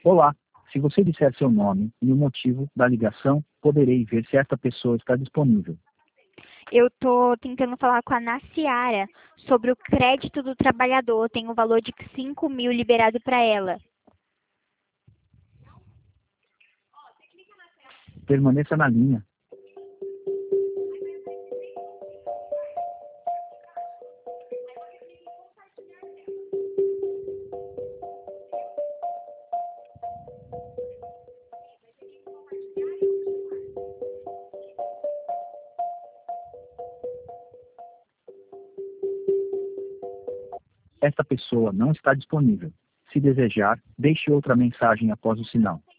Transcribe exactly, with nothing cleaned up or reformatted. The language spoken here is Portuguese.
Olá, se você disser seu nome e o motivo da ligação, poderei ver se esta pessoa está disponível. Eu estou tentando falar com a Naciara sobre o crédito do trabalhador. Tem um valor de cinco mil liberado para ela. Permaneça na linha. Esta pessoa não está disponível. Se desejar, deixe outra mensagem após o sinal.